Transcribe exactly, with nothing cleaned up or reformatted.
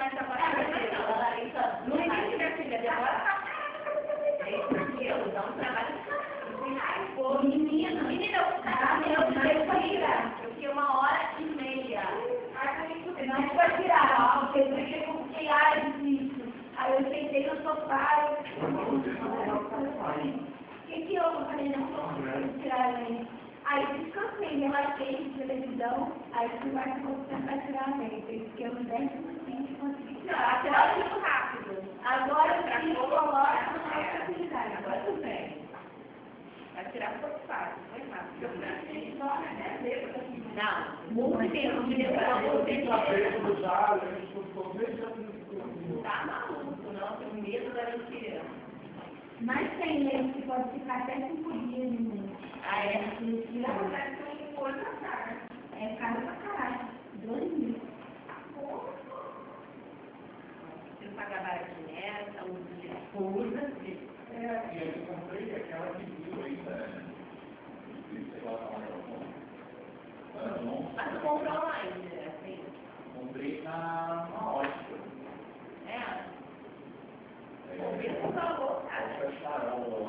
essa parte. No início da filha dela, eu dá um trabalho. Pô, menina, menina, eu eu fiquei uma hora e meia. Não foi tirar, ó, eu fiquei ai disso. Aí eu sentei no sofá. O que que eu falei? Não vou tirar ele. Aí descansei, relaxei de televisão. Aí fui mais para tirar a mente. Eu fiquei uns dez minutinhos e consegui tirar. Tirar muito rápido. Agora eu fiz o colocar na facilidade. Agora tudo bem. Vai tirar um pouco fácil, foi rápido. Não, muito tempo de tá maluco, não, tenho medo da mentira. Mas tem leite que pode ficar até cinco dias em mente. Ah, é? Na verdade, tem coisa pra cara. É caro pra caralho. Dois mil. Você não paga baratinho nessa, usa de esposa. É, e eu comprei aquela que viu ainda. Sei lá, mas tu comprou online, né? Assim? Comprei na ótica. É? Comprei com valor, cara.